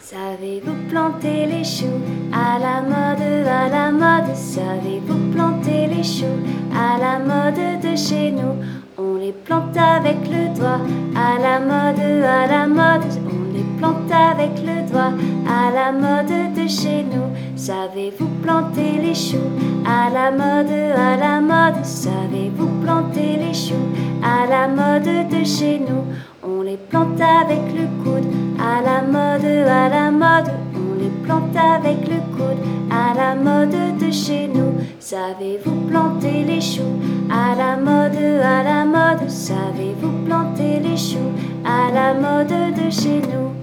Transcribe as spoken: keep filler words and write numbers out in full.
Savez-vous planter les choux à la mode, à la mode? Savez-vous planter les choux à la mode de chez nous? On les plante avec le doigt, à la mode, à la mode. On les plante avec le doigt, à la mode de chez nous. Savez-vous planter les choux à la mode, à la mode? Savez-vous planter les choux à la mode de chez nous? On les plante avec le coude, à la mode, à la mode. On les plante avec le coude, à la mode de chez nous. Savez-vous planter les choux à la mode, à la mode? Savez-vous planter les choux à la mode de chez nous?